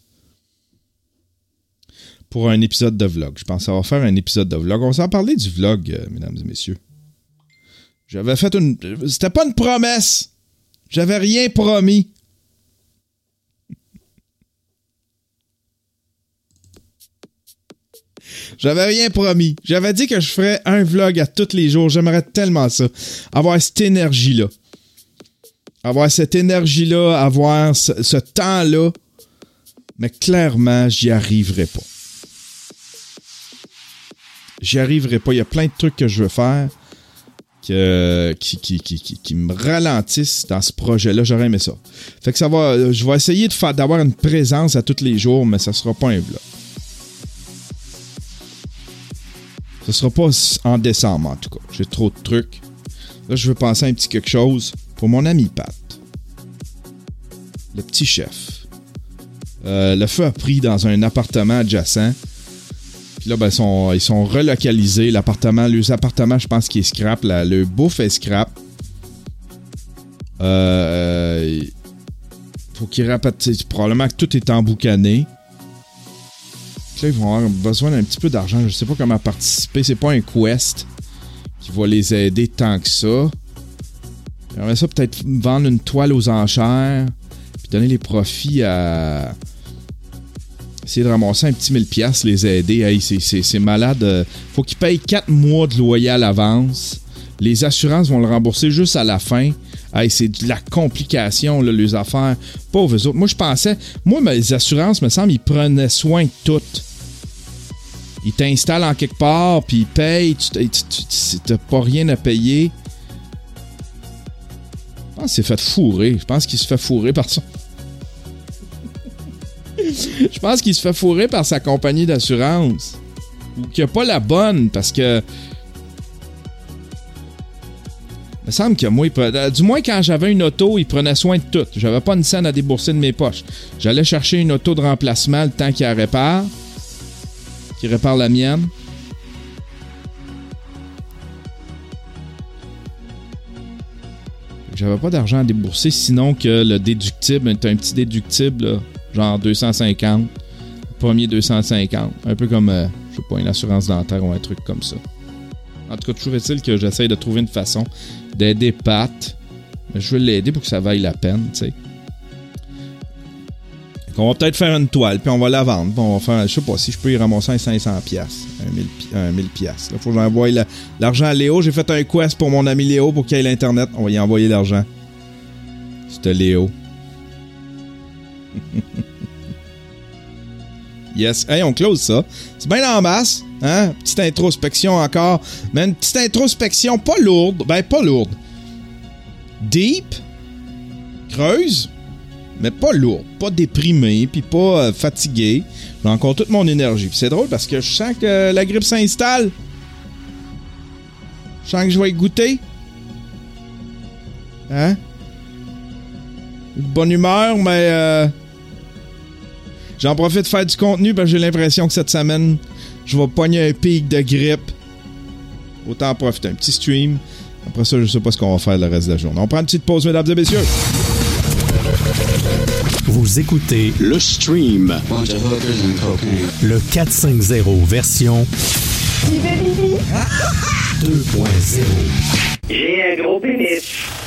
un épisode de vlog. Je pense qu'on va faire un épisode de vlog. On va s'en parler du vlog, mesdames et messieurs. J'avais fait C'était pas une promesse. J'avais rien promis. J'avais rien promis. J'avais dit que je ferais un vlog à tous les jours. J'aimerais tellement ça. Avoir cette énergie-là. Avoir cette énergie-là. Avoir ce temps-là. Mais clairement, j'y arriverai pas. J'y arriverai pas. Il y a plein de trucs que je veux faire qui me ralentissent dans ce projet-là. J'aurais aimé ça. Fait que je vais essayer d'avoir une présence à tous les jours, mais ça sera pas un vlog. Ce sera pas en décembre, en tout cas. J'ai trop de trucs. Là, je veux penser à un petit quelque chose pour mon ami Pat. Le petit chef. Le feu a pris dans un appartement adjacent. Puis là, ben, ils sont relocalisés. Les appartements, je pense qu'ils scrap. Le bouffe est scrap. Faut qu'ils rapetissent. Probablement que tout est emboucané. Là, ils vont avoir besoin d'un petit peu d'argent. Je ne sais pas comment participer. C'est pas un quest qui va les aider tant que ça. J'aimerais ça peut-être vendre une toile aux enchères puis donner les profits à... Essayer de ramasser un petit 1000$, les aider. Hey, c'est malade. Faut qu'ils payent 4 mois de loyer à l'avance. Les assurances vont le rembourser juste à la fin. Hey, c'est de la complication, là, les affaires. Pauvres eux autres. Moi, je pensais... Moi, mes assurances, me semble, ils prenaient soin de tout. Ils t'installent en quelque part, puis ils payent. T'as pas rien à payer. Je pense qu'il s'est fait fourrer. Je pense qu'il se fait fourrer par son... Je pense qu'il se fait fourrer par sa compagnie d'assurance. Ou qu'il n'y a pas la bonne, parce que... Il me semble que moi, du moins quand j'avais une auto, il prenait soin de tout. J'avais pas une scène à débourser de mes poches. J'allais chercher une auto de remplacement le temps qu'il la répare. Qu'il répare la mienne. J'avais pas d'argent à débourser, sinon que le déductible, t'as un petit déductible, là, genre 250. Premier 250. Un peu comme, je sais pas, une assurance dentaire ou un truc comme ça. En tout cas, toujours est-il que j'essaye de trouver une façon d'aider Pat. Mais je veux l'aider pour que ça vaille la peine, tu sais. On va peut-être faire une toile, puis on va la vendre. Puis on va faire, je sais pas si je peux y ramasser un 500$. Un 1000$. Là, faut que j'envoie l'argent à Léo. J'ai fait un quest pour mon ami Léo pour qu'il ait l'Internet. On va y envoyer l'argent. C'était Léo. Yes. Hey, on close ça. C'est bien en masse. Hein? Petite introspection encore. Mais une petite introspection pas lourde. Ben, pas lourde. Deep. Creuse. Mais pas lourde. Pas déprimé. Puis pas fatigué. J'ai encore toute mon énergie. Puis c'est drôle parce que je sens que la grippe s'installe. Je sens que je vais y goûter. Hein? De bonne humeur, mais... J'en profite de faire du contenu parce que j'ai l'impression que cette semaine, je vais pogner un pic de grippe. Autant en profiter. Un petit stream. Après ça, je sais pas ce qu'on va faire le reste de la journée. On prend une petite pause, mesdames et messieurs. Vous écoutez le stream. Le 450 version 2.0. J'ai un gros pénis.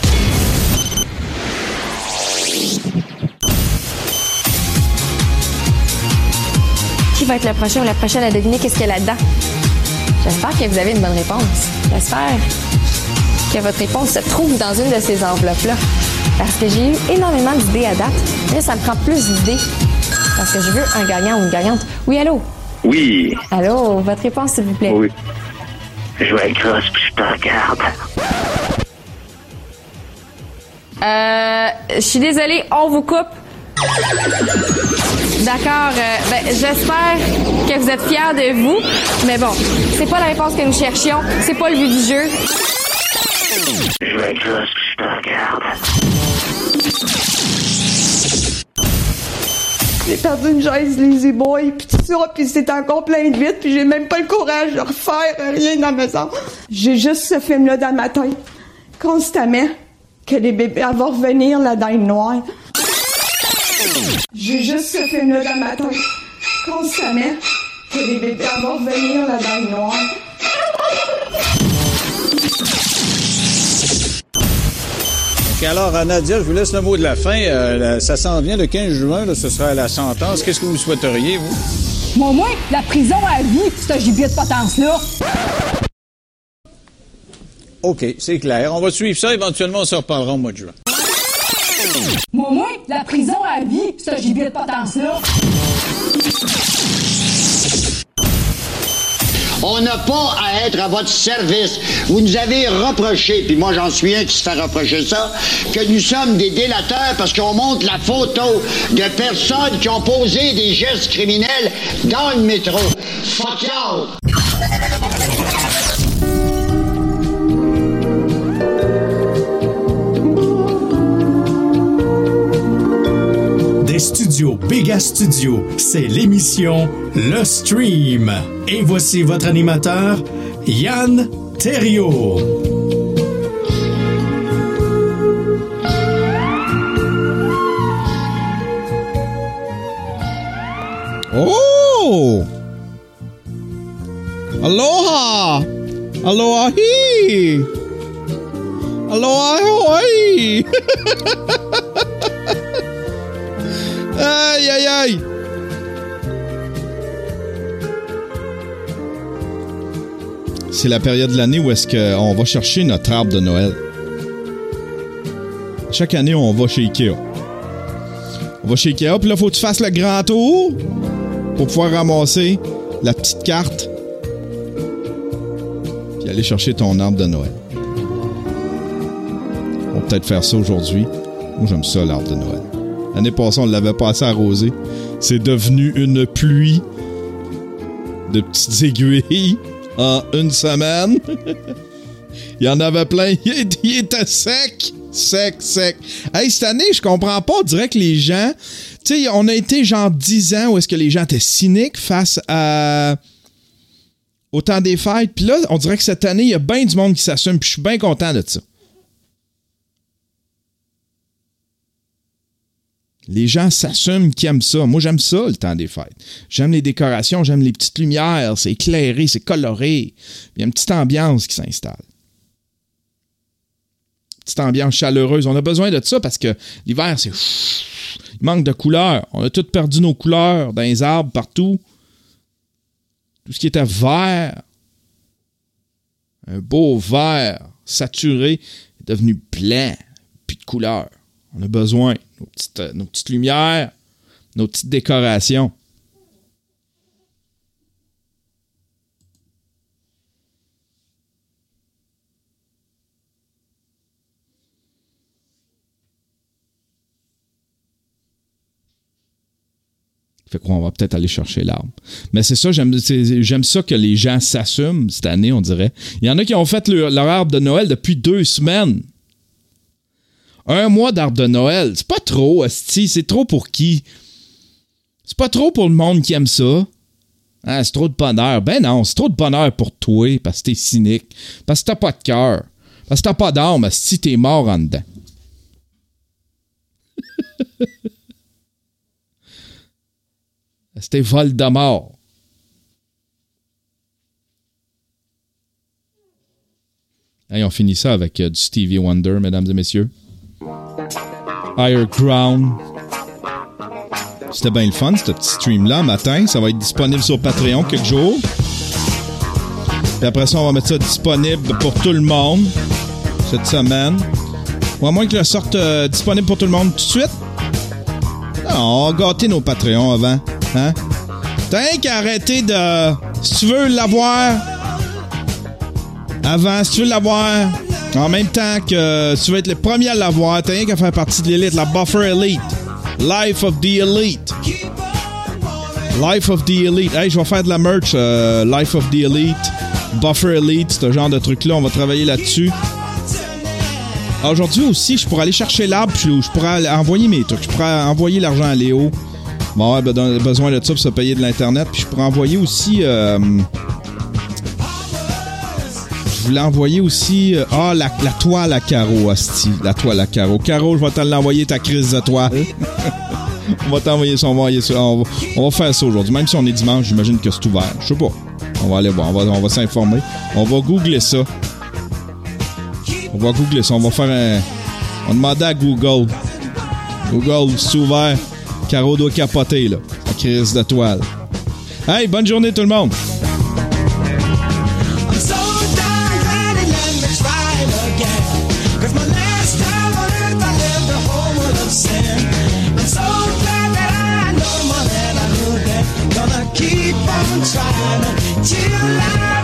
Qui va être le prochain ou la prochaine à deviner qu'est-ce qu'il y a là-dedans? J'espère que vous avez une bonne réponse. J'espère que votre réponse se trouve dans une de ces enveloppes-là. Parce que j'ai eu énormément d'idées à date. Mais ça me prend plus d'idées. Parce que je veux un gagnant ou une gagnante. Oui, allô? Oui. Allô, votre réponse, s'il vous plaît. Oui. Je vais être grosse puis je te regarde. Je suis désolée, on vous coupe. D'accord, j'espère que vous êtes fiers de vous. Mais bon, c'est pas la réponse que nous cherchions. C'est pas le but du jeu. Je vais être grosse puis je te regarde. J'ai perdu une chaise Lazy Boy, puis tout ça, puis c'est encore plein de vide, puis j'ai même pas le courage de refaire rien dans la maison. J'ai juste ce film-là dans ma tête, constamment, que les bébés vont revenir, la dinde noire. J'ai juste ce film-là dans ma tête, constamment, que les bébés vont revenir, la dinde noire. Alors, Nadia, je vous laisse le mot de la fin. Ça s'en vient le 15 juin, là, ce sera la sentence. Qu'est-ce que vous souhaiteriez, vous? Moi, au moins, la prison à vie, ce gibier de potence-là. OK, c'est clair. On va suivre ça. Éventuellement, on se reparlera au mois de juin. Moi, au moins, la prison à vie, ce gibier de potence-là. On n'a pas à être à votre service. Vous nous avez reproché, puis moi j'en suis un qui se fait reprocher ça, que nous sommes des délateurs parce qu'on montre la photo de personnes qui ont posé des gestes criminels dans le métro. Fuck y'all! Des studios Béga Studio, c'est l'émission Le Stream. Et voici votre animateur, Yann Terriot. Oh! Aloha! Aloha hi! Aloha hoi! Aïe, aïe, aïe! C'est la période de l'année où est-ce qu'on va chercher notre arbre de Noël. chaque année, on va chez Ikea. On va chez Ikea, puis là, faut que tu fasses le grand tour pour pouvoir ramasser la petite carte puis aller chercher ton arbre de Noël. On va peut-être faire ça aujourd'hui. Moi, j'aime ça, l'arbre de Noël. L'année passée, on l'avait pas assez arrosé. C'est devenu une pluie de petites aiguilles en une semaine. Il y en avait plein. Il était sec. Sec. Hey, cette année, je comprends pas. On dirait que les gens... Tu sais, on a été genre 10 ans où est-ce que les gens étaient cyniques face au temps des fêtes. Puis là, on dirait que cette année, il y a bien du monde qui s'assume. Puis je suis bien content de ça. Les gens s'assument qu'ils aiment ça. Moi, j'aime ça, le temps des fêtes. J'aime les décorations, j'aime les petites lumières. C'est éclairé, c'est coloré. Il y a une petite ambiance qui s'installe. Petite ambiance chaleureuse. On a besoin de ça parce que l'hiver, c'est... Il manque de couleurs. On a tous perdu nos couleurs dans les arbres, partout. Tout ce qui était vert, un beau vert saturé, est devenu blanc, puis de couleurs. On a besoin. Nos petites lumières, nos petites décorations. Fait qu'on va peut-être aller chercher l'arbre. Mais c'est ça, j'aime ça que les gens s'assument cette année, on dirait. Il y en a qui ont fait leur arbre de Noël depuis 2 semaines. 1 mois d'arbre de Noël, c'est pas trop, asti. C'est trop pour qui? C'est pas trop pour le monde qui aime ça. Ah, c'est trop de bonheur. Ben non, c'est trop de bonheur pour toi, parce que t'es cynique. Parce que t'as pas de cœur. Parce que t'as pas d'âme, asti, t'es mort en dedans. C'était Voldemort. Hey, on finit ça avec du Stevie Wonder, mesdames et messieurs. Higher Ground. C'était bien le fun, ce petit stream-là, matin. Ça va être disponible sur Patreon quelques jours. Puis après ça, on va mettre ça disponible pour tout le monde cette semaine. Ou à moins que le sorte disponible pour tout le monde tout de suite. Non, on va gâter nos Patreons avant. Hein? T'as rien qu'à arrêter de... Si tu veux l'avoir avant, si tu veux l'avoir en même temps que tu vas être le premier à l'avoir, t'as rien qu'à faire partie de l'élite, la Buffer Elite. Life of the Elite. Life of the Elite. Hey, je vais faire de la merch. Life of the Elite. Buffer Elite, ce genre de truc-là. On va travailler là-dessus. Aujourd'hui aussi, je pourrais aller chercher l'arbre, puis je pourrais envoyer mes trucs. Je pourrais envoyer l'argent à Léo. Bon, ouais, besoin de ça pour se payer de l'Internet. Puis je pourrais envoyer aussi... je voulais envoyer aussi... la toile à carreaux, asti. La toile à carreaux. Caro, je vais te l'envoyer, ta crise de toile. On va t'envoyer ça, on va faire ça aujourd'hui. Même si on est dimanche, j'imagine que c'est ouvert. Je sais pas. On va aller voir, on va s'informer. On va googler ça. On va faire un... On va demander à Google. Google, c'est ouvert. Caro doit capoter, là. La crise de toile. Hey, bonne journée tout le monde! Keep on trying till I